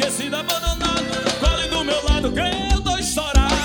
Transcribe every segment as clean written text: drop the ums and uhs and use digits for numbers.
esquecido, abandonado. Cole do meu lado que eu tô estourado.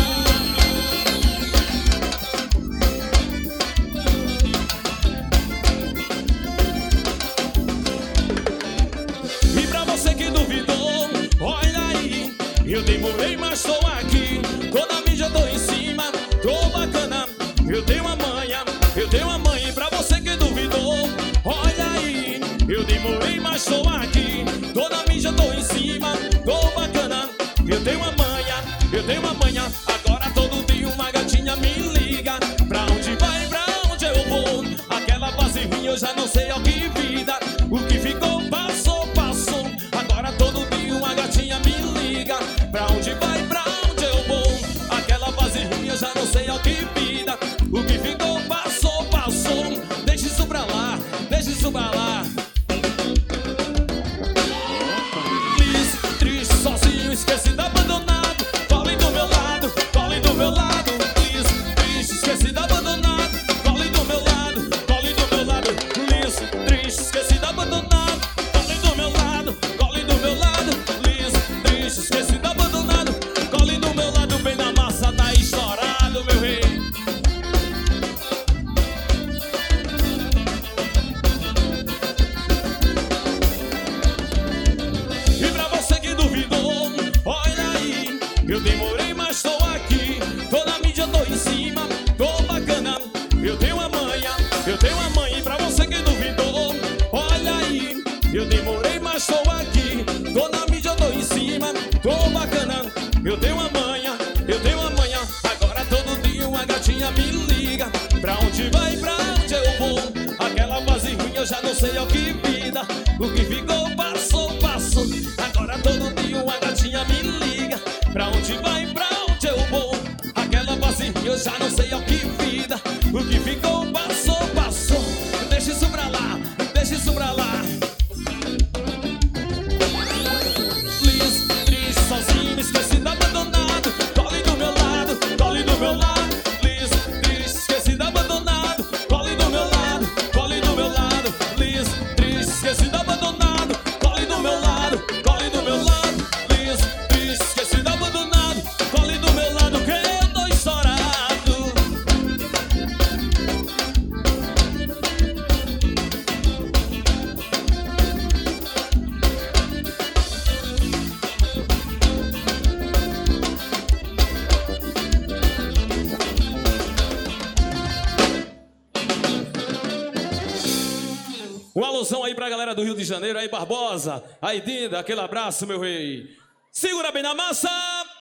E pra você que duvidou, olha aí, eu demorei, mas tô aqui. Toda a mídia tô em cima, tô bacana. Eu tenho uma manha, eu tenho uma manha. E pra você que duvidou, olha aí, eu demorei, mas tô aqui. Toda a mídia tô em cima, tô bacana. Eu tenho uma manha, eu tenho uma manha. Agora todo dia uma gatinha me liga. Pra onde vai, pra onde eu vou? Aquela fase ruim eu já não sei ao que vida. O que ficou passou, passou. Agora todo dia uma gatinha me liga. Pra onde vai, pra onde eu vou? Aquela fase ruim eu já não sei ao que vida. O que ficou passou, passou. Deixa isso pra lá, deixa isso pra lá. Feliz, triste, sozinho, esquecido, abandonado. Cole do meu lado, cole do meu lado. Feliz, triste, esquecido, abandonado. Cole do meu lado, cole do meu lado. Feliz, triste, esquecido, abandonado. Cole do meu lado, cole do meu lado. Feliz, triste, esquecido, abandonado. Cole do meu lado, bem na massa, tá estourado, meu rei. E pra você que duvidou, olha aí, eu demorei, mas tô aqui. Toda a mídia tô em cima, tô bacana. Eu tenho uma manha, eu tenho uma manha. E pra você que duvidou, olha aí, eu demorei, mas tô aqui. Toda a mídia tô em cima, tô bacana. Eu tenho uma manha, eu tenho uma manha. Agora todo dia uma gatinha me liga. Pra onde vai, pra onde eu vou? Aquela fase ruim eu já não sei ao que vida. O que ficou passou, passou. Agora todo dia uma gatinha me liga. Pra onde vai, pra onde eu vou? Aquela fase ruim eu já não sei ao que vida. O que ficou passou, passou. Deixa isso pra lá, deixa isso pra lá. Feliz, triste, sozinho, esquecido, abandonado. Cole do meu lado, cole do meu lado. Feliz, triste, esquecido, abandonado. Cole do meu lado, cole do meu lado. Feliz, triste, esquecido, abandonado. Cole do meu lado, cole do meu lado. Feliz, triste, esquecido, abandonado. Cole do meu lado que eu tô estourado. Um alusão aí pra galera do Rio de Janeiro, aí Barbosa, aí Dinda, aquele abraço, meu rei. Segura bem na massa.